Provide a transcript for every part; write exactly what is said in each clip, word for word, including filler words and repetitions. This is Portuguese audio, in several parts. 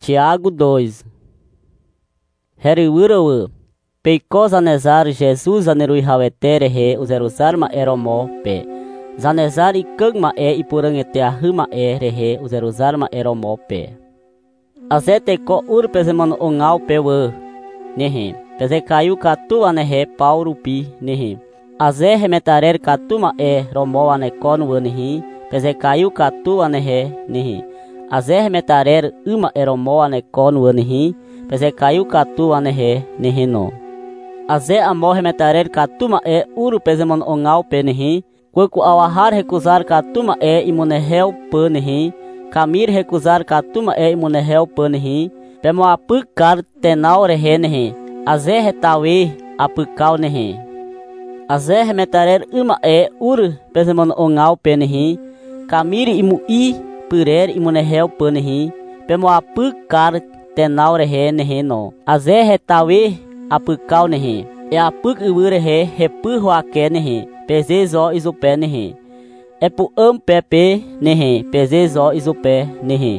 Tiago dois. Heriwirawu, peiko zanezar Jesus anerui hawetere he uzeruzar ma eromo pe. Zanezar ikang ma e ipurang eteahu ma e rehe uzeruzar ma eromo pe. Azete ko ur pezemon ongau pewe nehe. Peze kayu katu anehe paurupi nehe. Aze hemetarer katu ma e romo anekon wenehi. Peze kayu katu anehe nehe. Aze hemetarer uma eromo anekon wenehi. Peze kayu katu anehe nehe no. Aze amo hemetarer katu ma e uru pezemon ongau pe nehi. Quaku awahar recusar katuma e imunehel panehi. Kamir recusar katuma e imunehel panehi. Pemo apukar tenau rehenehi. Aze retawe apukau nehi. Aze remetarer uma e ur pesemon ongau penehi. Kamir imu i purer imunehel panehi. Pemo apukar tenau rehenehi no. Aze retawe apukau nehi. E apuk urehe repu huake nehi. Peze zo izupe nehe. Epu am pepe nehe. Peze zo izupe nehe.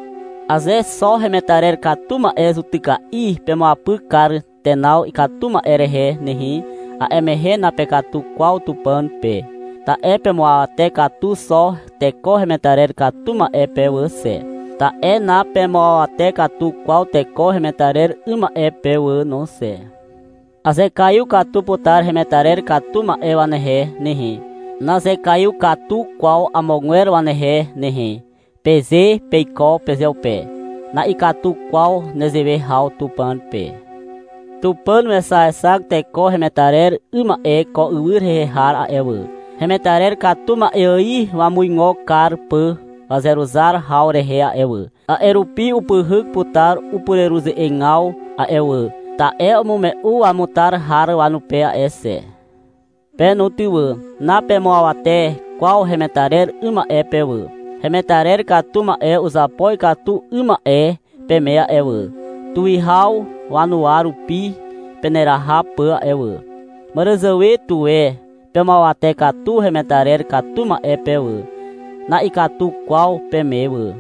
Aze só remetarer katuma e zutika i pemo apukar tenau i katuma erehe nehe. A emehe na pekatu qual tupan pe. Ta e pemo ate katu só teko remetarer katuma e pe você. Ta e na pemo ate katu qual teko remetarer uma e pe no se. Aze caiu katu putar remetarer katuma e wanehe nehi. Naze caiu katu qual amonguer wanehe nehi. Peze peiko pezeu pe. Na ikatu qual nezeve hau tupan pe. Tupan mesa esak teko remetarer uma e ko uir rehar a ewe. Remetarer katuma e aí wamuingo kar pe wazeruzar hau rehe a ewe. A erupi upuhuk putar upureruze engau a ewe. Ta e umume u amutar har wanu pe a esse. Pe nutiwe, na pe moawate, qual remetarer uma e pewe. Remetarer katuma e usapoi katu uma e pe mea ewe. Tuihau wanu aru pi peneraha pe a ewe. Marazawe tuwe, pe moawate katu remetarer katuma e pewe. Na ikatu qual pe mewe.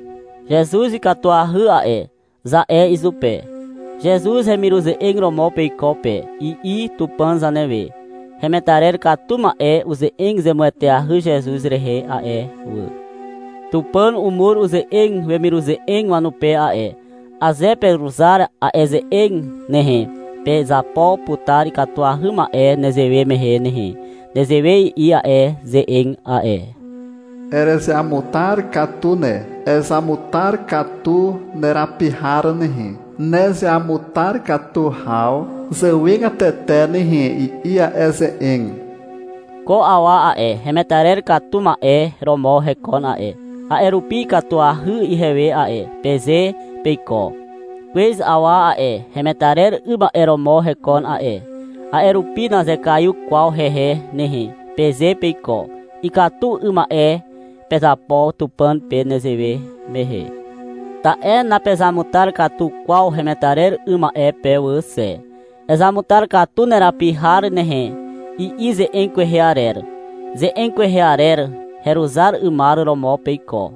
Jesus ikatu ahu a e, za e izupe. Jesus remiruze engromo peikope e i tupan zaneve. Remetarer katuma e uze eng zemueteahu Jesus rehe a e u. Tupan umur uze eng remiruze eng wanupe a e. Aze peruzar a eze eng nehe. Pe zapo putari katuahu ma e nezewe mehe nehe. Nezewe i a e ze eng a e. Eres amutar katune. Es amutar katu nerapihar nehe. Neze amutar katu hau, zewinga tete nehe i ia eze eng. Ko awa a e, remetarer katuma e, romo rekon a e. A erupi katu ahu i hewe a e, peze peiko. Quez awa a e, remetarer uba e romo rekon a e. A erupi na zekayu qual rehe nehe, peze peiko. I katu uma e, pesapo tupan pe nezewe mehe. Ta e na pesamutar katu qual remetarer uma e pe você. Examutar katu nerapihar nehe. I ize enquerearer. Ze enquerearer. Heruzar umar romo peiko.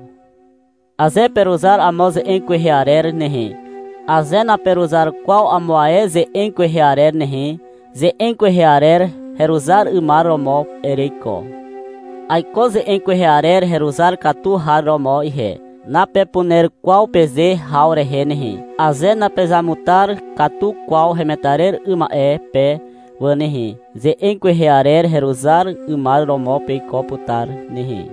Aze peruzar amos enquerearer nehe. Aze na peruzar qual amoae ze enquerearer nehe. Ze enquerearer. Heruzar umar romo ereiko. Aiko ze enquerearer heruzar katu har romo ihe. Na pepuner qual peze hau rehenehi. Aze na pesamutar katu qual remetarer uma e pe wanehi. Ze enquerearer heruzar umar romo peiko putar nehi.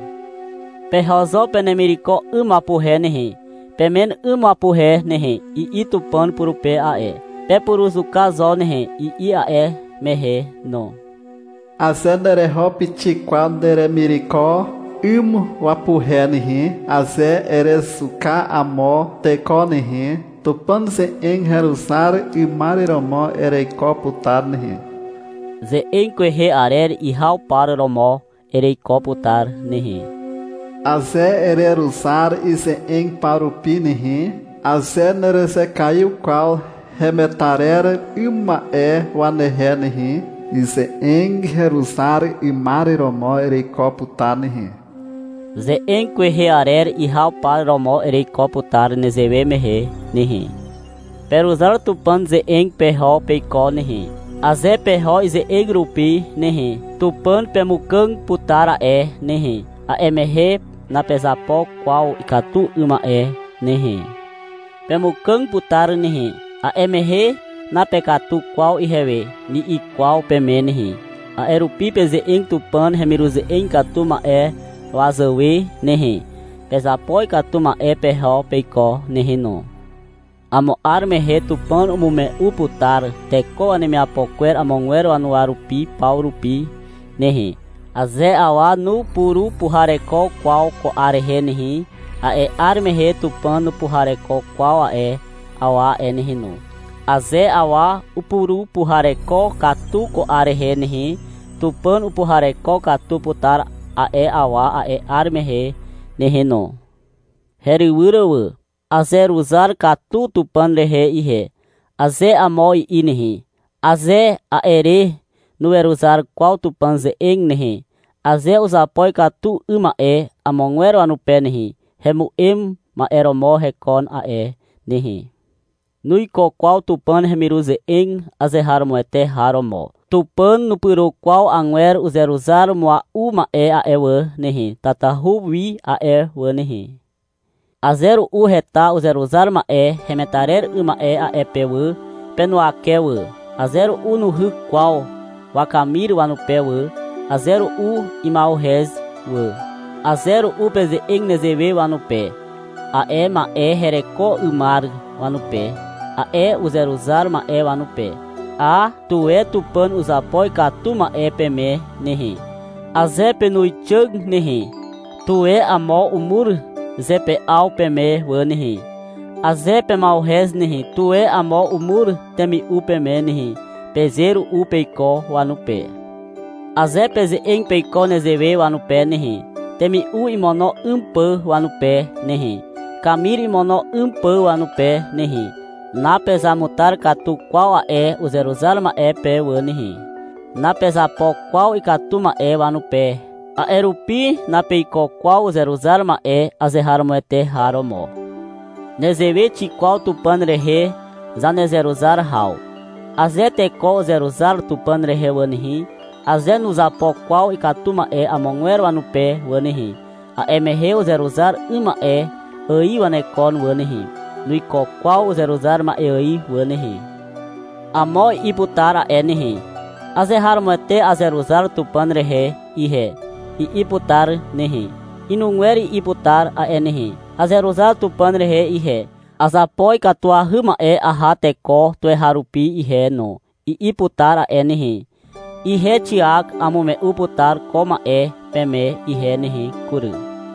Pehozo penemiriko uma puhe nehi. Pemen uma puhe nehi. I itupan puru pe a e. Pe puruzuka zo nehi. I i a e mehe no. Aze nereho piti qual neremiriko um wapuhe nehe, aze eresuka amo teko nehe, tupan ze en herusar e mariromo ereiko putar nehe. Ze enquehe arer i hau par romo ereiko putar nehe. Aze ererusar e ze en parupi nehe, aze nerese caiu qual remetarer uma e wanehe nehe, e ze en herusar e mariromo ereiko putar nehe. Ze eng kwehe arer i hau pa romo erei ko putar nezewe mehe nihi. Peruzar tupan ze eng peho peiko nihi. Aze peho ze eng rupi nihi. Tupan pemukang putara e nihi. A emehe na pesapo qual ikatu uma e nihi. Pemukang putar nihi. A emehe na pekatu qual ihewe ni i qual peme nihi. A erupi peze eng tupan hemiruze eng katuma e wazawe nihi. Pesapo ikatuma e peho peiko nihi no. Amo armehe tupan umume uputar teko anime apoquer amongwero anuarupi paurupi nihi. Aze awa nu puru puhareko qual ko arehe nihi. A e armehe tupan nu puhareko qual a e awa e nihi no. Aze awa upuru puhareko katu ko arehe nihi. Tupan upuhareko katu putar a e awa a e armehe nihi no. Heriwirawa. Aze ruzar katu tupan rehe ihe. Aze amoi inihi. Aze a ere nu eruzar qual tupan ze eng nihi. Aze uzapoi katu uma e amongwero anupe nihi. Hemu em ma eromo hekon a e nihi. Nui ko qual tupan hemiruze eng aze harmo ete haromo. Tupan no puro qual angwer uzeruzar moa uma e a ewa nihi. Tatahu wi a e wa nihi. Azeru u reta uzeruzar ma e remetarer uma e a epewa penuakewa. Azeru u no ru qual wakamir wa no pewa. Azeru u imalrez wa. Azeru u peze eng nezewe wa no pe. A e ma e hereko umar wa no pe. A e uzeruzar ma e wa no pe. A tu e tupan uzapoi katuma e peme nihi. Aze penui chug nihi. Tu e amo umur zepe au peme wanihi. Azepe malrez nihi. Tu e amo umur temi u peme nihi. Pezeru u peiko wanupe. Azepe ze eng peiko nezewe wanupe nihi. Temi u imono umpa wanupe nihi. Kamir imono umpa wanupe nihi. Na pesa mutar katu qual a e uzeruzar ma e pe wanihi. Na pesa po qual ikatuma e wanupe. A erupi na peiko qual uzeruzar ma e azerharmo ete haromo. Nezewe ti qual tupan rehe zanezeruzar hau. Aze te ko uzeruzar tupan rehe wanihi. Aze nuzapo qual ikatuma e amongwero anupe wanihi. A emehe uzeruzar uma e ai wanekon wanihi. Nui ko qual uzeruzar ma e ai wanihi. Amo iputara enihi. Azerharmo ete azeruzar tupan rehe ihe. I iputar nihi. Inungweri iputar a enihi. Azeruzar tupan rehe ihe. Azapoi katua huma e ahate ko tue harupi ihe no. I iputar a enihi. Ihe tiak amume uputar koma e peme ihe nihi kuru.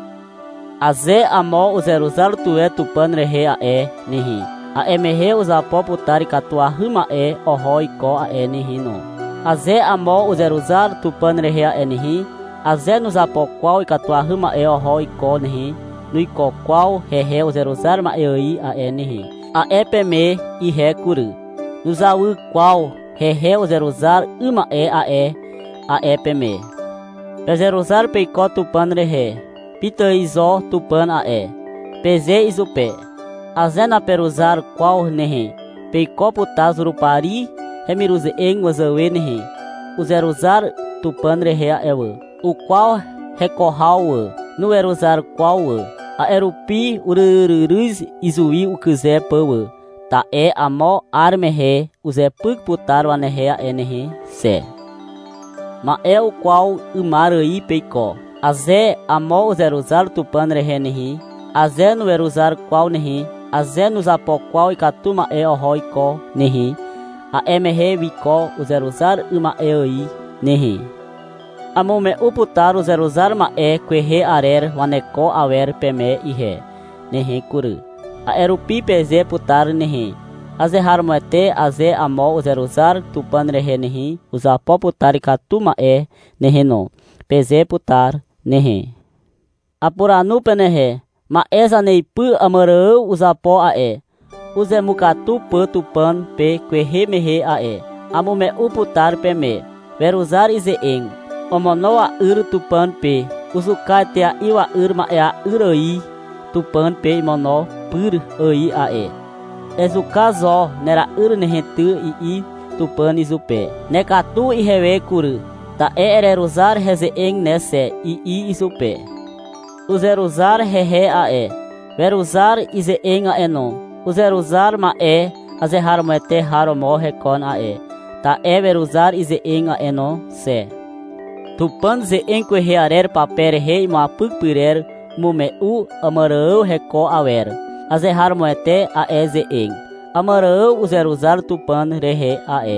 Aze amo uzeruzar tue tupan rehe a e nihi. A emehe uzapo putari katua huma e ohoi ko a enihi no. Aze amo uzeruzar tupan rehe a enihi. Aze nuzapo qual ikatua huma e ohoi ko nihi. Nui ko qual hehe uzeruzar ma e ai a enihi. A epeme ihe kuru. Nuzawu qual hehe uzeruzar uma e a e a epeme. Pezeruzar peiko tupan rehe. Pita izo tupan a e. Peze izupe. Aze na peruzar qual nihi. Peiko putaz urupari hemiruze eng wazawe nihi. Uzeruzar tupan rehe a ewa. O qual recorrau no eruzar qual a erupi urururuz izui o quiser pawa. Ta e amo armehe uze puk putar wanehe a enehe se. Ma e o qual umarai peiko. Aze amo uzeruzar tupan rehe nehi. Aze no eruzar qual nehi. Aze no zapo qual ikatuma e ohoi ko nehi. A emehe viko uzeruzar uma e ai nehi. Amume uputar uzeruzar ma e kwehe arer waneko awer peme ihe nehi kuru. A erupi peze putar nehi. Aze harmo ete aze amo uzeruzar tupan rehe nehi. Uzapo putar ikatuma e nehi no. Peze putar nehi. Apuranu penehe. Ma eza neipu amarau uzapo a e. Uze mukatu pu tupan pe kwehe mehe a e. Amume uputar peme. Veruzar ize eng. Omonoa uru tupan pe usukai tea iwa irma ea iroi tupan pe imono pur oi ae esuka zo nera ir nehentu i tupan izupe nekatu ihewe kuru ta e ereruzar heze eng nese i izupe uzeruzar hehe ae veruzar ize eng aeno uzeruzar ma e aze harmete haromo hekon ae ta e veruzar ize eng aeno se tupan ze eng kwe hearer papere hei ma pukpirer mume u amarau heko awer aze harmoete a eze eng amarau uzeruzar tupan rehe ae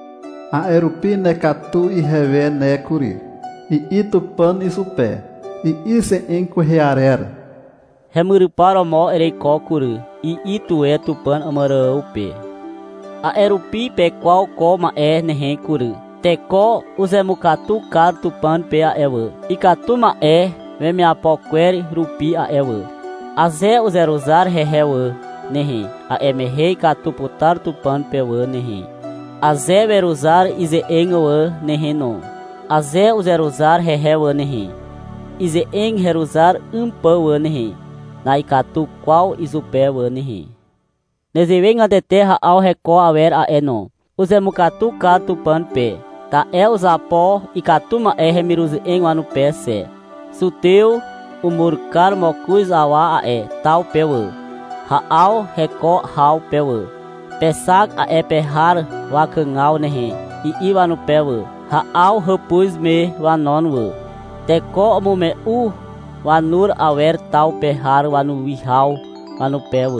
a erupi nekatu ihewe ne kuri i i tupan isupe i i se eng kwe hearer hemuru paromo ere ko kuru i i tue tupan amarau pe a erupi pe kwau ko ma e nehe kuru teko uzemukatu kar tupan pe a ewe ikatu ma e vem a poquer rupi a ewe aze uzeruzar hehewe nehi a emehei katu putar tupan pewe nehi aze veruzar ize engwe nehi no aze uzeruzar hehewe nehi ize eng heruzar umpewe nehi na ikatu qual izupewe nehi nezivenga de terra ao reco aver a eno uzemukatu kar tupan pe ta e uzapo ikatuma e remiruzi engwa no pese suteu umurkar mokuz awa ae tal pewe ha ao reko hau pewe pesak a e pehar wakangau nehe i iwa no pewe ha ao repus me wanonwe teko amume u wanur awer tal pehar wanu wihau wanu pewe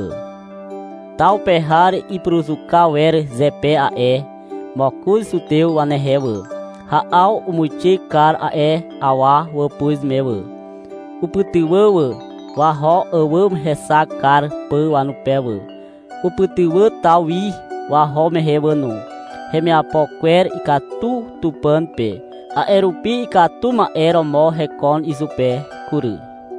tal pehar i pruzuka wer zepe a e mokuz suteu wanehewe ha ao umuchi kar a e awa wapuz mewe uputiwewe wa ho ewem hesa kar pe wanu pewe uputiwe tawi wa ho mehewe no heme apoquer ikatu tupan pe a erupi ikatu ma ero mo hekon izupe kuru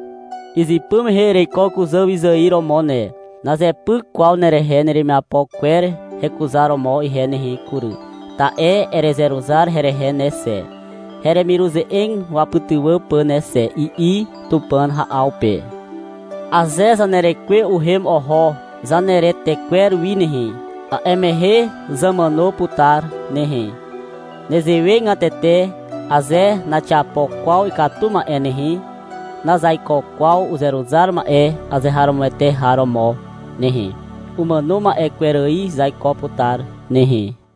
izipum here koku zawizairo mone nazepu qual nerehe nere me apoquer recusaro mo i henehi kuru ta e erezeruzar herehe nese heremiruze eng waputuwe panese i i tupan ha alpe aze zanereque uhem oho zanere tequer winehi a emehe zamano putar nehi nezewe ngatete aze na chapo qual ikatuma enehi nazaiko qual uzeruzar ma e aze haromete haromo nehi umanuma equerei zaiko putar nehi